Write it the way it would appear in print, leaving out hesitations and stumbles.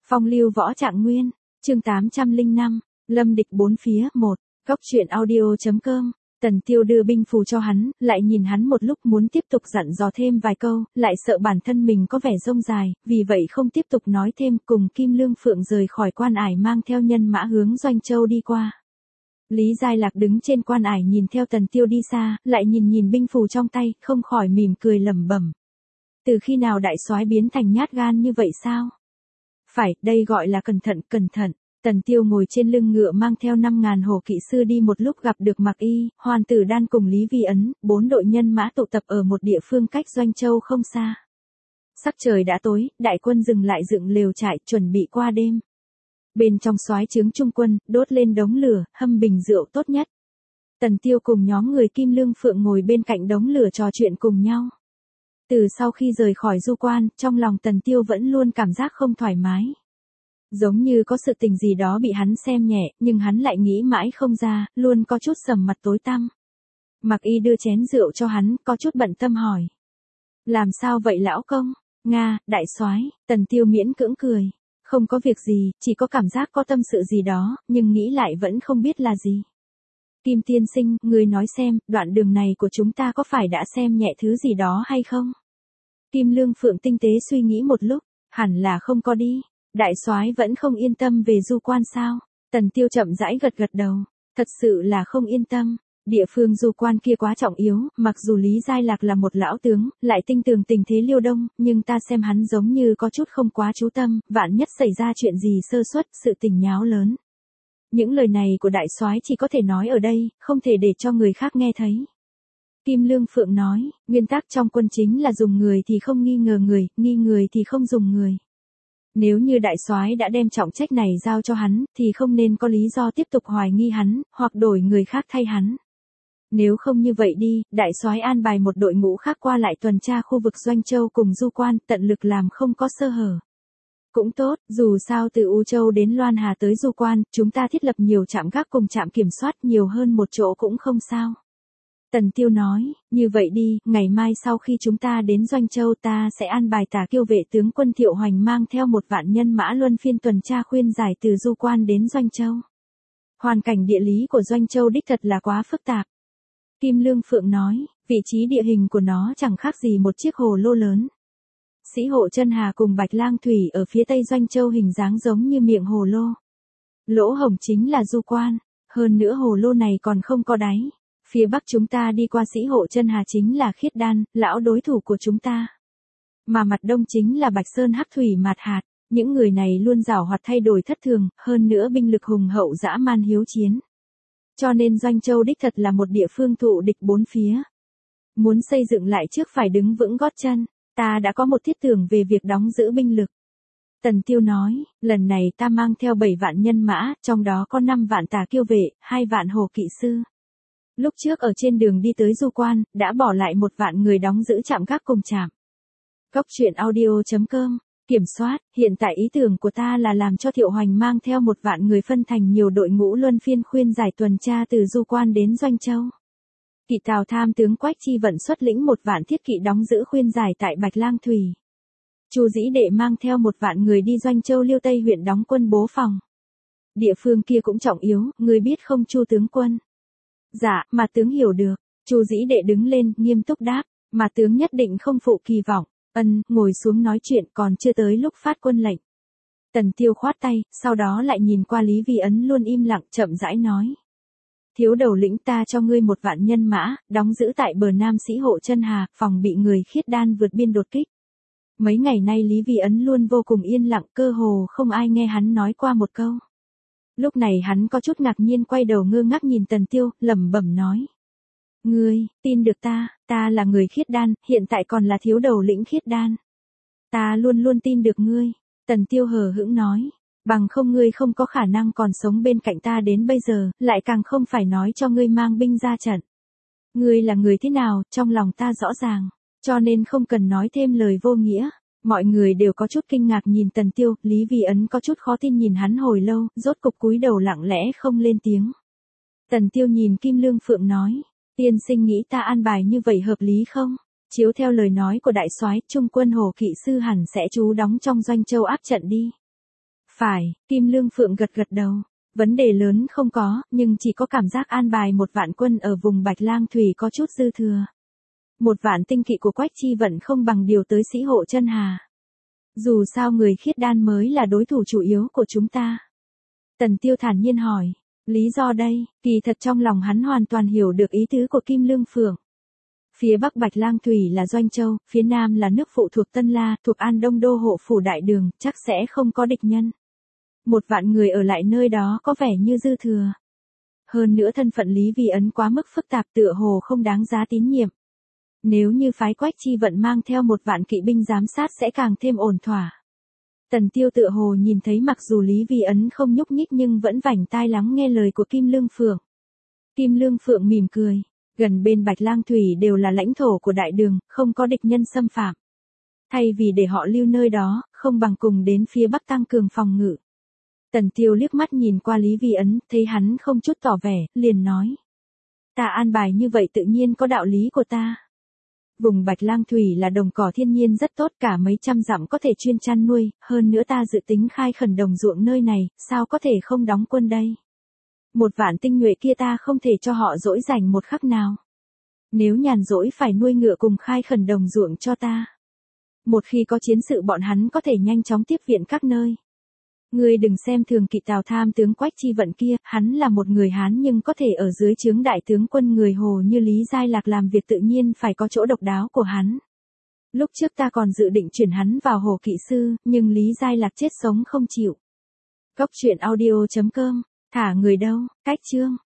Phong lưu võ trạng nguyên, chương 805, lâm địch bốn phía, 1, góc truyện audio.com. Tần Tiêu đưa binh phù cho hắn, lại nhìn hắn một lúc muốn tiếp tục dặn dò thêm vài câu, lại sợ bản thân mình có vẻ rông dài, vì vậy không tiếp tục nói thêm, cùng Kim Lương Phượng rời khỏi quan ải mang theo nhân mã hướng Doanh Châu đi qua. Lý Giai Lạc đứng trên quan ải nhìn theo Tần Tiêu đi xa, lại nhìn binh phù trong tay, không khỏi mỉm cười lẩm bẩm. Từ khi nào đại soái biến thành nhát gan như vậy sao? Phải, đây gọi là cẩn thận. Tần Tiêu ngồi trên lưng ngựa mang theo 5.000 hổ kỵ sư đi một lúc gặp được Mạc Y, Hoàn Tử Đan cùng Lý Vi Ấn, 4 đội nhân mã tụ tập ở một địa phương cách Doanh Châu không xa. Sắc trời đã tối, đại quân dừng lại dựng lều trại, chuẩn bị qua đêm. Bên trong soái trướng trung quân, đốt lên đống lửa, hâm bình rượu tốt nhất. Tần Tiêu cùng nhóm người Kim Lương Phượng ngồi bên cạnh đống lửa trò chuyện cùng nhau. Từ sau khi rời khỏi du quan, trong lòng Tần Tiêu vẫn luôn cảm giác không thoải mái. Giống như có sự tình gì đó bị hắn xem nhẹ, nhưng hắn lại nghĩ mãi không ra, luôn có chút sầm mặt tối tăm. Mạc Y đưa chén rượu cho hắn, có chút bận tâm hỏi. Làm sao vậy lão công? Nga, đại soái. Tần Tiêu miễn cưỡng cười. Không có việc gì, chỉ có cảm giác có tâm sự gì đó, nhưng nghĩ lại vẫn không biết là gì. Kim tiên sinh, người nói xem, đoạn đường này của chúng ta có phải đã xem nhẹ thứ gì đó hay không? Kim Lương Phượng tinh tế suy nghĩ một lúc, hẳn là không có đi. Đại soái vẫn không yên tâm về du quan sao? Tần Tiêu chậm rãi gật đầu, thật sự là không yên tâm. Địa phương du quan kia quá trọng yếu, mặc dù Lý Giai Lạc là một lão tướng, lại tinh tường tình thế Liêu Đông, nhưng ta xem hắn giống như có chút không quá chú tâm, vạn nhất xảy ra chuyện gì sơ suất, sự tình nháo lớn. Những lời này của đại soái chỉ có thể nói ở đây, không thể để cho người khác nghe thấy. Kim Lương Phượng nói, nguyên tắc trong quân chính là dùng người thì không nghi ngờ người, nghi người thì không dùng người. Nếu như đại soái đã đem trọng trách này giao cho hắn, thì không nên có lý do tiếp tục hoài nghi hắn, hoặc đổi người khác thay hắn. Nếu không như vậy đi, đại soái an bài một đội ngũ khác qua lại tuần tra khu vực Doanh Châu cùng du quan, tận lực làm không có sơ hở. Cũng tốt, dù sao từ U Châu đến Loan Hà tới du quan, chúng ta thiết lập nhiều trạm gác cùng trạm kiểm soát, nhiều hơn một chỗ cũng không sao. Tần Tiêu nói, như vậy đi, ngày mai sau khi chúng ta đến Doanh Châu ta sẽ an bài Tả Kiêu vệ tướng quân Thiệu Hoành mang theo 1 vạn nhân mã luân phiên tuần tra khuyên giải từ du quan đến Doanh Châu. Hoàn cảnh địa lý của Doanh Châu đích thật là quá phức tạp. Kim Lương Phượng nói, vị trí địa hình của nó chẳng khác gì một chiếc hồ lô lớn. Sĩ Hộ Chân Hà cùng Bạch Lang Thủy ở phía tây Doanh Châu hình dáng giống như miệng hồ lô. Lỗ hổng chính là du quan, hơn nữa hồ lô này còn không có đáy. Phía bắc chúng ta đi qua Sĩ Hộ Chân Hà chính là Khiết Đan, lão đối thủ của chúng ta. Mà mặt đông chính là Bạch Sơn Hắc Thủy Mạt Hạt, những người này luôn giảo hoạt thay đổi thất thường, hơn nữa binh lực hùng hậu dã man hiếu chiến. Cho nên Doanh Châu đích thật là một địa phương thụ địch bốn phía. Muốn xây dựng lại trước phải đứng vững gót chân, ta đã có một thiết tưởng về việc đóng giữ binh lực. Tần Tiêu nói, lần này ta mang theo 7 vạn nhân mã, trong đó có 5 vạn Tả Kiêu vệ, 2 vạn hổ kỵ sư. Lúc trước ở trên đường đi tới du quan, đã bỏ lại 1 vạn người đóng giữ trạm gác cùng trạm. Góc truyện audio.com, kiểm soát, hiện tại ý tưởng của ta là làm cho Thiệu Hoành mang theo 1 vạn người phân thành nhiều đội ngũ luân phiên khuyên giải tuần tra từ du quan đến Doanh Châu. Kỵ Tào tham tướng Quách Chi Vận xuất lĩnh 1 vạn thiết kỵ đóng giữ khuyên giải tại Bạch Lang Thủy. Chu Dĩ Đệ mang theo 1 vạn người đi Doanh Châu Liêu Tây huyện đóng quân bố phòng. Địa phương kia cũng trọng yếu, người biết không Chu tướng quân? Dạ, mà tướng hiểu được. Chu Dĩ Đệ đứng lên, nghiêm túc đáp, mà tướng nhất định không phụ kỳ vọng. Ngồi xuống nói chuyện, còn chưa tới lúc phát quân lệnh. Tần Tiêu khoát tay, sau đó lại nhìn qua Lý Vi Ấn luôn im lặng, chậm rãi nói. Thiếu đầu lĩnh, ta cho ngươi 1 vạn nhân mã, đóng giữ tại bờ nam Sĩ Hộ Chân Hà, phòng bị người Khiết Đan vượt biên đột kích. Mấy ngày nay Lý Vi Ấn luôn vô cùng yên lặng, cơ hồ không ai nghe hắn nói qua một câu. Lúc này hắn có chút ngạc nhiên quay đầu ngơ ngác nhìn Tần Tiêu, lẩm bẩm nói. Ngươi, tin được ta là người Khiết Đan, hiện tại còn là thiếu đầu lĩnh Khiết Đan. Ta luôn luôn tin được ngươi. Tần Tiêu hờ hững nói. Bằng không ngươi không có khả năng còn sống bên cạnh ta đến bây giờ, lại càng không phải nói cho ngươi mang binh ra trận. Ngươi là người thế nào, trong lòng ta rõ ràng, cho nên không cần nói thêm lời vô nghĩa. Mọi người đều có chút kinh ngạc nhìn Tần Tiêu, Lý Vi Ấn có chút khó tin nhìn hắn hồi lâu, rốt cục cúi đầu lặng lẽ không lên tiếng. Tần Tiêu nhìn Kim Lương Phượng nói, tiên sinh nghĩ ta an bài như vậy hợp lý không? Chiếu theo lời nói của đại soái, trung quân hổ kỵ sư hẳn sẽ trú đóng trong Doanh Châu áp trận đi. Phải, Kim Lương Phượng gật gật đầu. Vấn đề lớn không có, nhưng chỉ có cảm giác an bài 1.000 quân ở vùng Bạch Lang Thủy có chút dư thừa. 1.000 tinh kỵ của Quách Chi Vận không bằng điều tới Sĩ Hộ Chân Hà. Dù sao người khiết đan mới là đối thủ chủ yếu của chúng ta. Tần Tiêu thản nhiên hỏi, lý do đây, kỳ thật trong lòng hắn hoàn toàn hiểu được ý tứ của Kim Lương Phượng. Phía bắc Bạch Lang Thủy là Doanh Châu, phía nam là nước phụ thuộc Tân La, thuộc An Đông đô hộ phủ Đại Đường, chắc sẽ không có địch nhân. 1.000 người ở lại nơi đó có vẻ như dư thừa. Hơn nữa thân phận Lý Vi Ấn quá mức phức tạp tựa hồ không đáng giá tín nhiệm. Nếu như phái Quách Chi Vận mang theo 1.000 kỵ binh giám sát sẽ càng thêm ổn thỏa. Tần Tiêu tựa hồ nhìn thấy mặc dù Lý Vi Ấn không nhúc nhích nhưng vẫn vành tai lắng nghe lời của Kim Lương Phượng. Kim Lương Phượng mỉm cười, gần bên Bạch Lang Thủy đều là lãnh thổ của Đại Đường, không có địch nhân xâm phạm. Thay vì để họ lưu nơi đó, không bằng cùng đến phía bắc tăng cường phòng ngự. Tần Tiêu liếc mắt nhìn qua Lý Vi Ấn, thấy hắn không chút tỏ vẻ, liền nói. Ta an bài như vậy tự nhiên có đạo lý của ta. Vùng Bạch Lang Thủy là đồng cỏ thiên nhiên rất tốt, cả mấy trăm dặm có thể chuyên chăn nuôi, hơn nữa ta dự tính khai khẩn đồng ruộng nơi này, sao có thể không đóng quân đây. 1.000 tinh nhuệ kia ta không thể cho họ dỗi dành một khắc nào. Nếu nhàn rỗi phải nuôi ngựa cùng khai khẩn đồng ruộng cho ta. Một khi có chiến sự bọn hắn có thể nhanh chóng tiếp viện các nơi. Ngươi đừng xem thường kỵ Tào tham tướng Quách Chi Vận kia, hắn là một người Hán nhưng có thể ở dưới trướng đại tướng quân người Hồ như Lý Giai Lạc làm việc tự nhiên phải có chỗ độc đáo của hắn. Lúc trước ta còn dự định chuyển hắn vào Hồ kỵ sư, nhưng Lý Giai Lạc chết sống không chịu. Cốc truyện audio.com, thả người đâu, cách chương.